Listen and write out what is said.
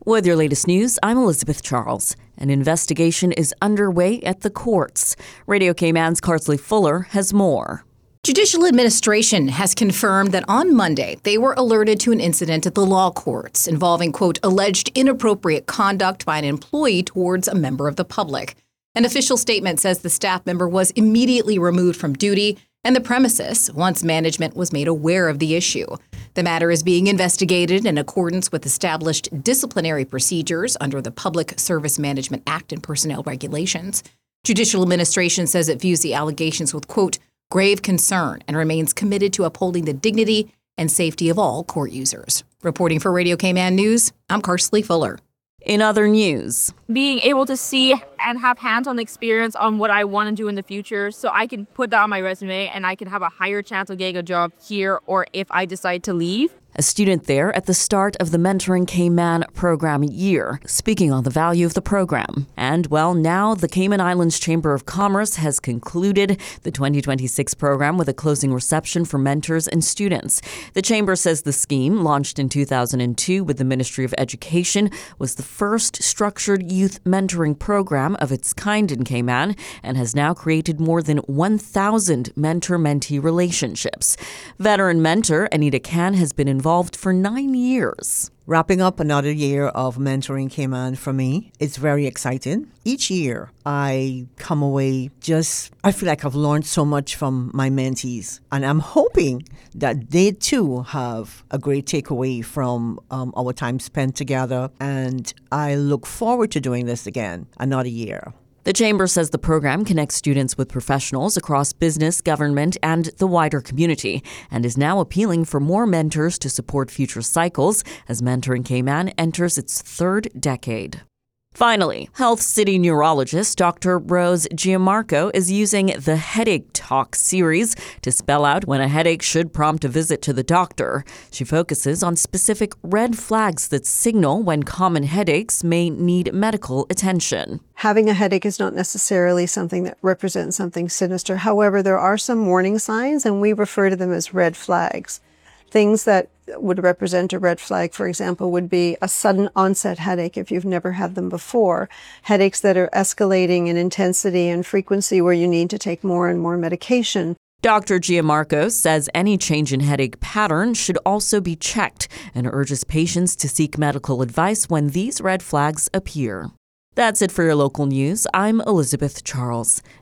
With your latest news, I'm Elizabeth Charles. An investigation is underway at the courts. Radio Cayman's Carsley Fuller has more. Judicial Administration has confirmed that on Monday, they were alerted to an incident at the law courts involving, quote, alleged inappropriate conduct by an employee towards a member of the public. An official statement says the staff member was immediately removed from duty and the premises once management was made aware of the issue. The matter is being investigated in accordance with established disciplinary procedures under the Public Service Management Act and personnel regulations. Judicial Administration says it views the allegations with, quote, grave concern and remains committed to upholding the dignity and safety of all court users. Reporting for Radio Cayman News, I'm Carsley Fuller. In other news, being able to see and have hands-on experience on what I want to do in the future so I can put that on my resume and I can have a higher chance of getting a job here or if I decide to leave. A student there at the start of the Mentoring Cayman program year, speaking on the value of the program. And, well, now the Cayman Islands Chamber of Commerce has concluded the 2026 program with a closing reception for mentors and students. The Chamber says the scheme, launched in 2002 with the Ministry of Education, was the first structured youth mentoring program of its kind in Cayman and has now created more than 1,000 mentor-mentee relationships. Veteran mentor Anita Can has been involved for 9 years. Wrapping up another year of Mentoring Cayman for me, it's very exciting. Each year, I come away I feel like I've learned so much from my mentees. And I'm hoping that they too have a great takeaway from our time spent together. And I look forward to doing this again another year. The Chamber says the program connects students with professionals across business, government, and the wider community, and is now appealing for more mentors to support future cycles as Mentoring Cayman enters its third decade. Finally, Health City neurologist Dr. Rose Gianmarco is using the Headache Talk series to spell out when a headache should prompt a visit to the doctor. She focuses on specific red flags that signal when common headaches may need medical attention. Having a headache is not necessarily something that represents something sinister. However, there are some warning signs, and we refer to them as red flags. Things that would represent a red flag, for example, would be a sudden onset headache if you've never had them before, headaches that are escalating in intensity and frequency where you need to take more and more medication. Dr. Gianmarco says any change in headache pattern should also be checked and urges patients to seek medical advice when these red flags appear. That's it for your local news. I'm Elizabeth Charles.